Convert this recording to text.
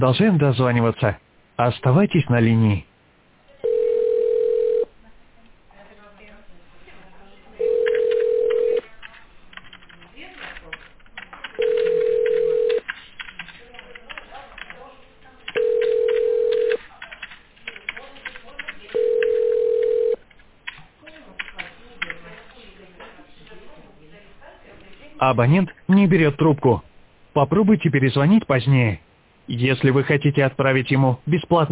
Продолжаем дозваниваться. Оставайтесь на линии. Абонент не берет трубку. Попробуйте перезвонить позднее. Если вы хотите отправить ему бесплатно